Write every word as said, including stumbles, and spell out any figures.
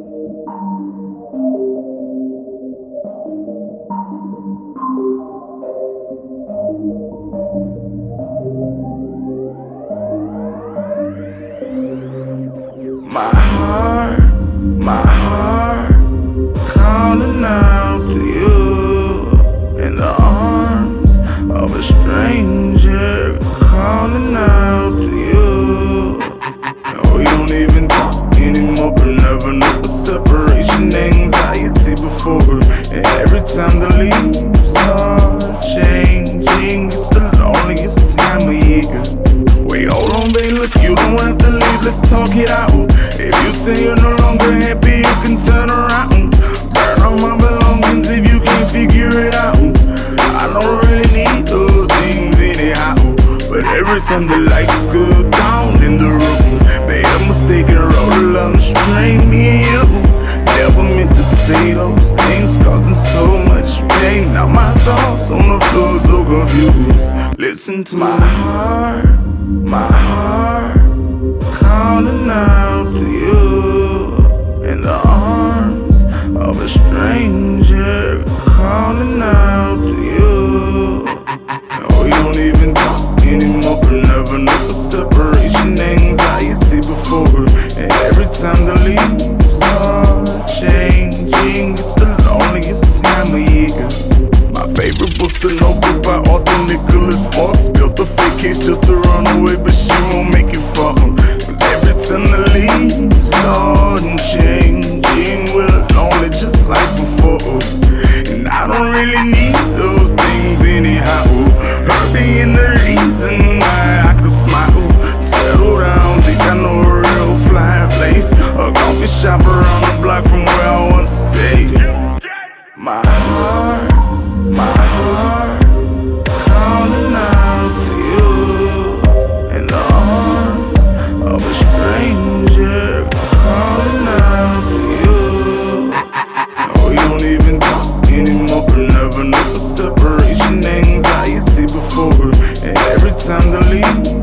My heart, my heart, calling out to you in the arms of a stranger, calling out to you. And we don't even talk anymore, but never know the separation anxiety before. And every time the leaves are changing, it's the loneliest time of year. Wait, hold on, babe, look, you don't have to leave, let's talk it out. If you say you're no longer happy, you can turn around. Burn all my belongings if you can't figure it out. I don't really need those things anyhow, but every time the lights go down in the room, made a mistake and wrote a love string, me and you. Never meant to say those things, causing so much pain. Now my thoughts on the floor so confused. Listen to my heart, my heart, calling out to you in the arms of a stranger, calling out to you. And we don't even talk anymore, but never know the separation anxiety before. And every time the leaves are changing, it's the loneliest time of year. My favorite book's The Notebook by Arthur Nicholas Sparks. Built a fake case just to run away, but she won't make it fall. Every time the leaves start changing, we're lonely just like before. And I don't really need those things anyhow. Her being the reason why I could smile. Settle down, think I know a real fly place, a coffee shop around the block from where I once stayed. My heart, my heart, calling out to you in the arms of a stranger, calling out to you. And we don't even talk anymore, but never know the separation anxiety before. And every time the leaves